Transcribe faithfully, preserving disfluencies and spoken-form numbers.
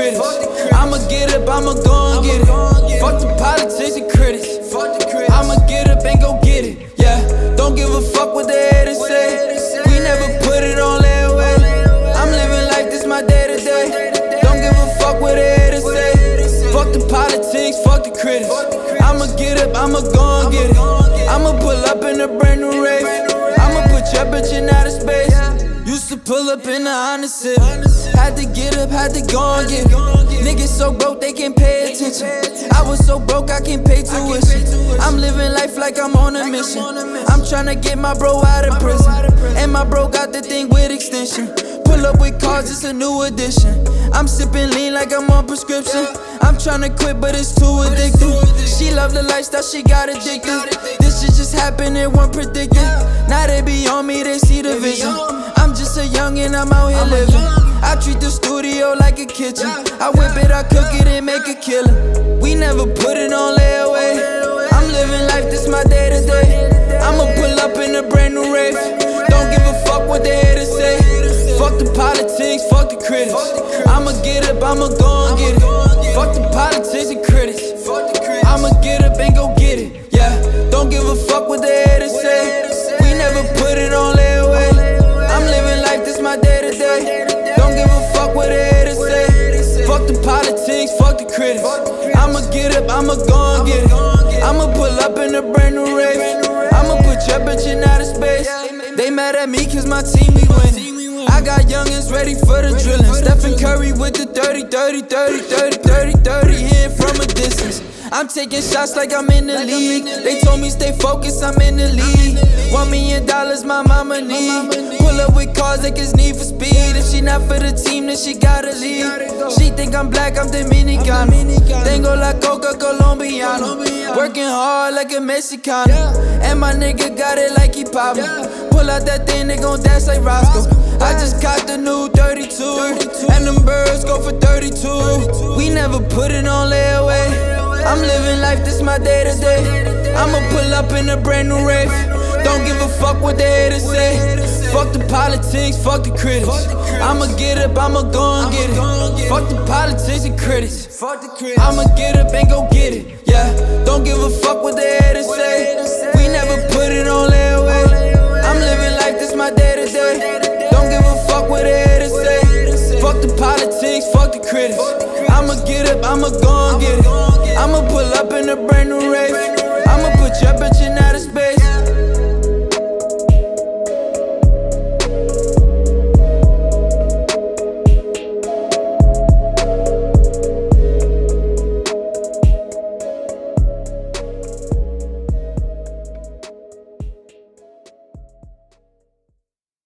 critics. I'ma get up, I'ma go and get it. Fuck the politics and critics. I'ma get up and go get it. Yeah, don't give a fuck what they haters say. We never put it on their way. I'm living life, this my day to day. Don't give a fuck what they haters say. Fuck the politics, fuck the critics. I'ma get up, I'ma go and get it. I'ma pull up in a brand new rave. I'ma put your bitch in outer space. Used to pull up in the Honda Civic. Had to get up, had to go and get it. Niggas so broke they can't pay attention. I was so broke I can't pay tuition. I'm living life like I'm on a mission. I'm tryna get my bro out of prison. And my bro got the thing with extension. Pull up with cars, it's a new addition. I'm sipping lean like I'm on prescription. I'm tryna quit but it's too addictive. She love the lifestyle, she got addicted. This shit just happened, it wasn't predicted. Now they be on me, they see the vision. I'm just a youngin', I'm out here living. I treat the studio like a kitchen. I whip it, I cook it and make a killing. We never put it on layaway. I'm living life, this my day to day. I'ma pull up in a brand new rave. Don't give a fuck what they haters say. Fuck the politics, fuck the critics. I'ma get up, I'ma go and get it. Fuck the politics and critics. I'ma get up and go get it. Yeah, don't give a fuck what they haters say. We never put it on layaway. I'm living life, this my day to day. Don't give a fuck what they haters say. Fuck the politics, fuck the critics. I'ma get up, I'ma go and get it. I'ma pull up in a brand new rave. I'ma put your bitch in outer space. They mad at me cause my team we winning. I got youngins ready for the drilling. Stephen Curry with the thirty, thirty, thirty, thirty, thirty, thirty, hitting from a distance. I'm taking shots like I'm in the league. They told me stay focused, I'm in the league. One million dollars my mama need. Pull up with cars like it's Need for Speed. If she not for the team, then she gotta leave. She think I'm black, I'm Dominicano. Tengo la coca colombiano. Working hard like a Mexicano. And my nigga got it like he Pablo. Pull out that thing, they gon' dance like Roscoe. I just caught the new thirty-two. And them birds go for thirty-two. We never put it on layaway. I'm living life, this my day to day. I'ma pull up in a brand new rave. Don't give a fuck what they haters say. Fuck the politics, fuck the critics. I'ma get up, I'ma go and get it. Fuck the politics and critics. I'ma get up and go get it. Yeah, don't give a fuck what they haters say. We never put it on layaway. I'm living life, this my day to day. Don't give a fuck what they haters say. Fuck the politics, fuck the critics. I'ma get up, I'ma go and get it.